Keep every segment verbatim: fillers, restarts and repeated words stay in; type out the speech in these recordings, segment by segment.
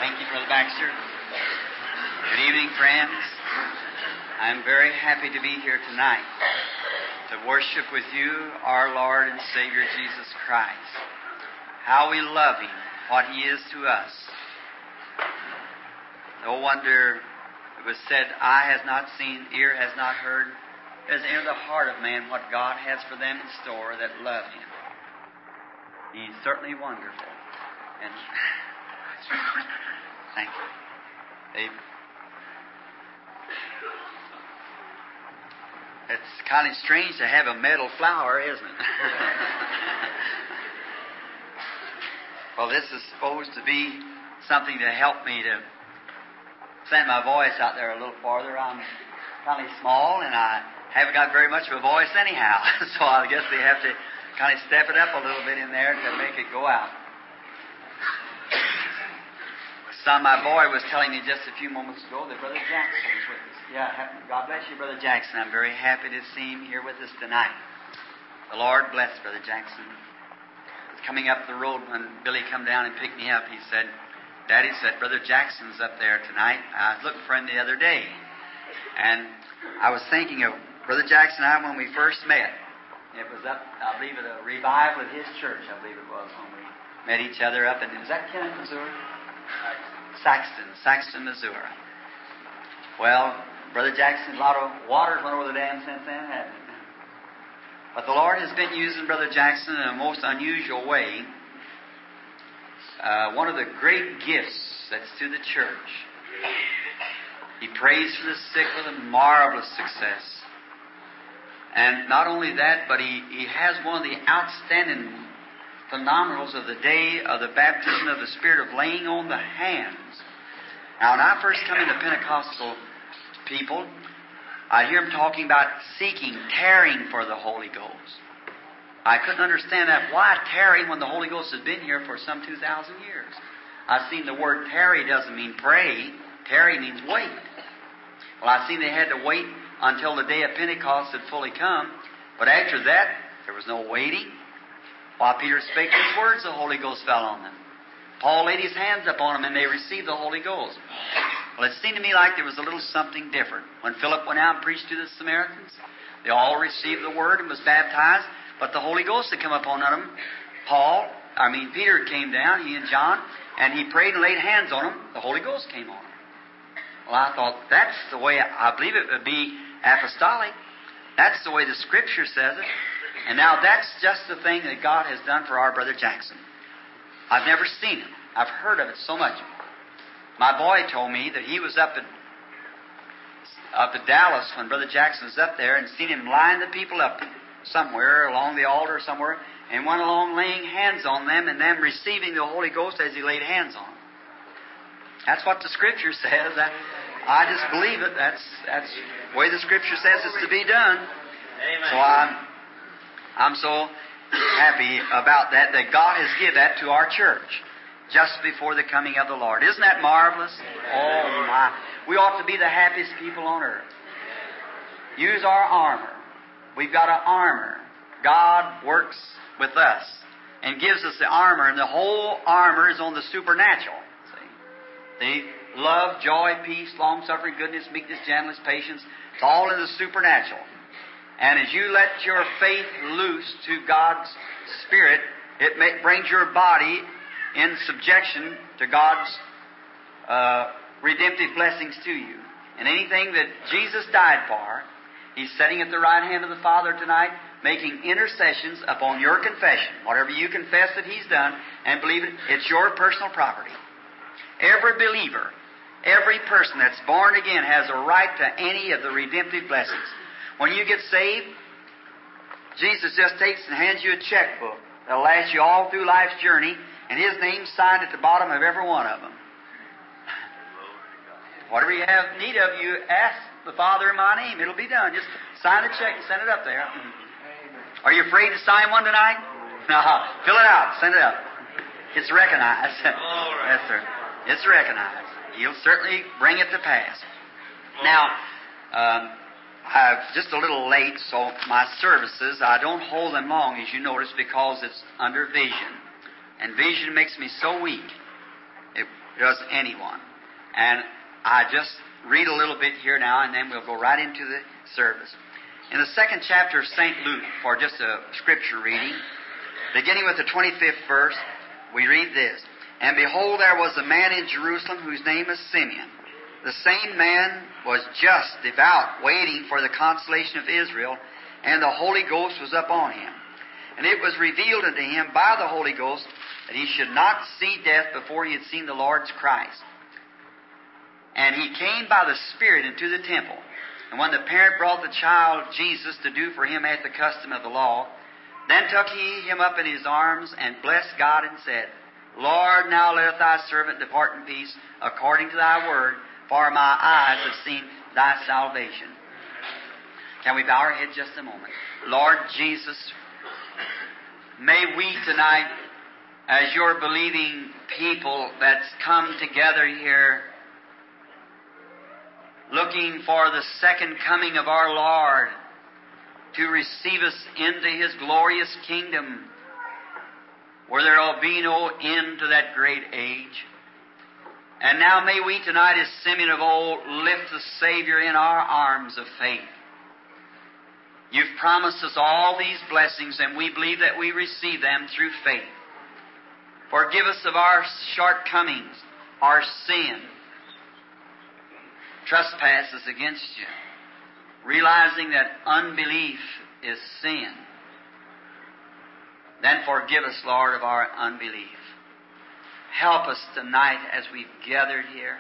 Thank you, Brother Baxter. Good evening, friends. I'm very happy to be here tonight to worship with you our Lord and Savior Jesus Christ. How we love Him, what He is to us. No wonder it was said, eye has not seen, ear has not heard, has entered the heart of man what God has for them in store that love Him. He's certainly wonderful. And thank you. They, it's kind of strange to have a metal flower, isn't it? Well, this is supposed to be something to help me to send my voice out there a little farther. I'm kind of small, and I haven't got very much of a voice anyhow. So I guess they have to kind of step it up a little bit in there to make it go out. Son, my boy was telling me just a few moments ago that Brother Jackson is with us. Yeah, God bless you, Brother Jackson. I'm very happy to see him here with us tonight. The Lord bless Brother Jackson. Coming up the road when Billy come down and picked me up, he said, Daddy said, Brother Jackson's up there tonight. I was looking for him the other day. And I was thinking of Brother Jackson and I when we first met. It was up, I believe, at a revival at his church, I believe it was, when we met each other up in, is that Kennett, Missouri? Saxton, Saxton, Missouri. Well, Brother Jackson, a lot of water's went over the dam since then, hasn't it? But the Lord has been using Brother Jackson in a most unusual way. Uh, one of the great gifts that's to the church. He prays for the sick with a marvelous success. And not only that, but he, he has one of the outstanding phenomenals of the day of the baptism of the Spirit of laying on the hands. Now, when I first come into Pentecostal people, I hear them talking about seeking, tarrying for the Holy Ghost. I couldn't understand that. Why tarry when the Holy Ghost has been here for some two thousand years? I've seen the word tarry doesn't mean pray. Tarry means wait. Well, I've seen they had to wait until the day of Pentecost had fully come. But after that, there was no waiting. While Peter spake these words, the Holy Ghost fell on them. Paul laid his hands upon them, and they received the Holy Ghost. Well, it seemed to me like there was a little something different. When Philip went out and preached to the Samaritans, they all received the Word and was baptized, but the Holy Ghost had come upon them. Paul, I mean Peter came down, he and John, and he prayed and laid hands on them. The Holy Ghost came on them. Well, I thought, that's the way, I believe it would be apostolic. That's the way the Scripture says it. And now that's just the thing that God has done for our Brother Jackson. I've never seen it. I've heard of it so much. My boy told me that he was up at up at Dallas when Brother Jackson was up there and seen him line the people up somewhere along the altar somewhere and went along laying hands on them and them receiving the Holy Ghost as he laid hands on them. That's what the Scripture says. I, I just believe it. That's that's the way the Scripture says it's to be done. Amen. So I'm I'm so happy about that, that God has given that to our church just before the coming of the Lord. Isn't that marvelous? Oh, my. We ought to be the happiest people on earth. Use our armor. We've got an armor. God works with us and gives us the armor, and the whole armor is on the supernatural. See? The love, joy, peace, long-suffering, goodness, meekness, gentleness, patience. It's all in the supernatural. And as you let your faith loose to God's Spirit, it may, brings your body in subjection to God's uh, redemptive blessings to you. And anything that Jesus died for, He's sitting at the right hand of the Father tonight, making intercessions upon your confession. Whatever you confess that He's done and believe it, it's your personal property. Every believer, every person that's born again has a right to any of the redemptive blessings. When you get saved, Jesus just takes and hands you a checkbook that'll last you all through life's journey, and His name's signed at the bottom of every one of them. Whatever you have need of, you ask the Father in my name. It'll be done. Just sign a check and send it up there. Are you afraid to sign one tonight? No. Fill it out. Send it up. It's recognized. Yes, sir. It's recognized. He'll certainly bring it to pass. Now, um, I'm just a little late, so my services, I don't hold them long, as you notice, because it's under vision. And vision makes me so weak. It, does anyone. And I just read a little bit here now, and then we'll go right into the service. In the second chapter of Saint Luke, for just a scripture reading, beginning with the twenty-fifth verse, we read this. And behold, there was a man in Jerusalem whose name is Simeon. The same man was just, devout, waiting for the consolation of Israel, and the Holy Ghost was upon him. And it was revealed unto him by the Holy Ghost that he should not see death before he had seen the Lord's Christ. And he came by the Spirit into the temple. And when the parent brought the child Jesus to do for him at the custom of the law, then took he him up in his arms and blessed God and said, Lord, now let thy servant depart in peace according to thy word, for my eyes have seen thy salvation. Can we bow our heads just a moment? Lord Jesus, may we tonight, as your believing people that's come together here, looking for the second coming of our Lord to receive us into His glorious kingdom, where there will be no end to that great age. And now may we tonight, as Simeon of old, lift the Savior in our arms of faith. You've promised us all these blessings, and we believe that we receive them through faith. Forgive us of our shortcomings, our sin, trespasses against you, realizing that unbelief is sin. Then forgive us, Lord, of our unbelief. Help us tonight as we've gathered here.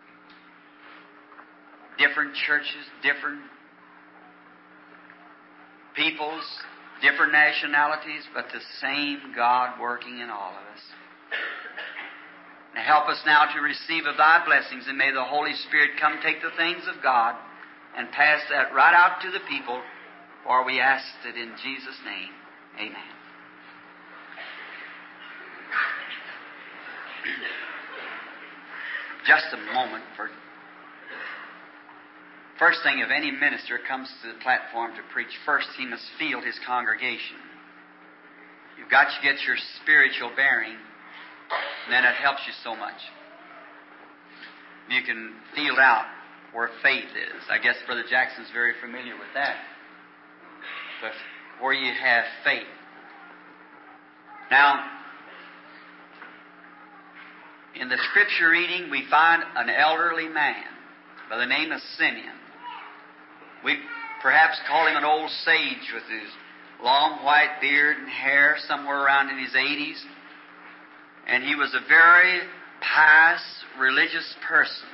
Different churches, different peoples, different nationalities, but the same God working in all of us. Now help us now to receive of Thy blessings, and may the Holy Spirit come take the things of God and pass that right out to the people, for we ask it in Jesus' name. Amen. Just a moment. For first thing, if any minister comes to the platform to preach, first he must field his congregation. You've got to get your spiritual bearing, and then it helps you so much. You can field out where faith is. I guess Brother Jackson's very familiar with that. But where you have faith. Now, in the scripture reading, we find an elderly man by the name of Simeon. We perhaps call him an old sage with his long white beard and hair, somewhere around in his eighties. And he was a very pious, religious person.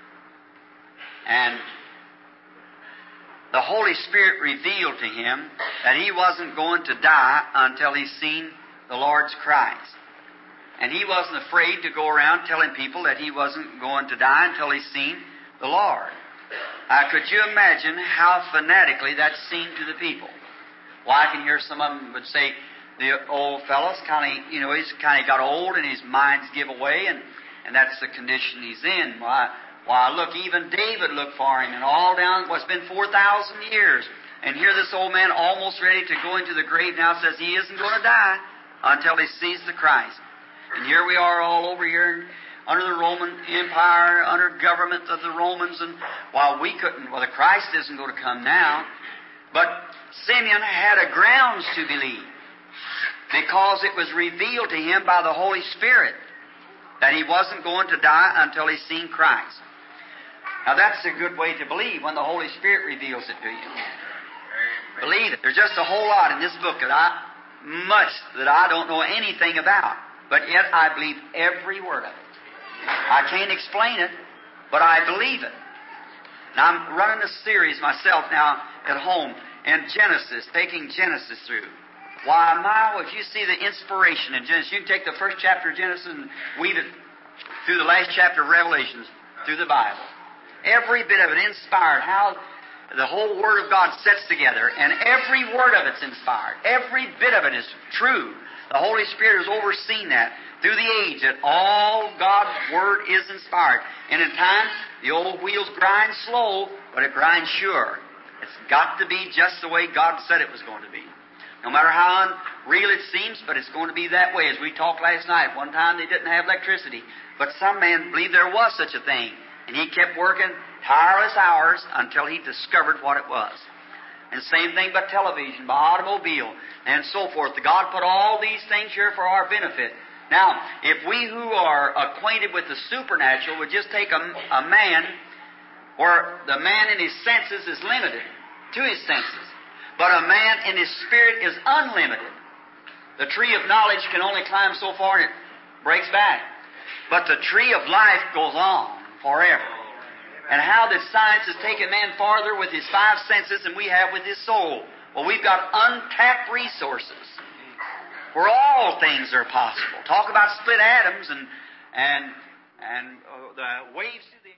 And the Holy Spirit revealed to him that he wasn't going to die until he's seen the Lord's Christ. And he wasn't afraid to go around telling people that he wasn't going to die until he's seen the Lord. Uh, could you imagine how fanatically that seemed to the people? Well, I can hear some of them would say, the old fellow's kind of, you know, he's kind of got old and his mind's give away, and, and that's the condition he's in. Why, why, look, even David looked for him, and all down, what's been four thousand years. And here this old man, almost ready to go into the grave now, says he isn't going to die until he sees the Christ. And here we are all over here under the Roman Empire, under government of the Romans, and while we couldn't, well, the Christ isn't going to come now. But Simeon had a grounds to believe, because it was revealed to him by the Holy Spirit that he wasn't going to die until he's seen Christ. Now that's a good way to believe, when the Holy Spirit reveals it to you. Believe it. There's just a whole lot in this book that I, much that I don't know anything about. But yet I believe every word of it. I can't explain it, but I believe it. Now I'm running a series myself now at home, and Genesis, taking Genesis through. Why, my, if you see the inspiration in Genesis, you can take the first chapter of Genesis and weave it through the last chapter of Revelations, through the Bible. Every bit of it inspired, how the whole Word of God sets together, and every word of it's inspired. Every bit of it is true. The Holy Spirit has overseen that through the age, that all God's Word is inspired. And in times, the old wheels grind slow, but it grinds sure. It's got to be just the way God said it was going to be. No matter how unreal it seems, but it's going to be that way. As we talked last night, one time they didn't have electricity, but some man believed there was such a thing, and he kept working tireless hours until he discovered what it was. And same thing by television, by automobile, and so forth. God put all these things here for our benefit. Now, if we who are acquainted with the supernatural would just take a, a man, where the man in his senses is limited to his senses, but a man in his spirit is unlimited. The tree of knowledge can only climb so far and it breaks back. But the tree of life goes on forever. And how that science has taken man farther with his five senses than we have with his soul. Well, we've got untapped resources where all things are possible. Talk about split atoms and and and uh, the waves through the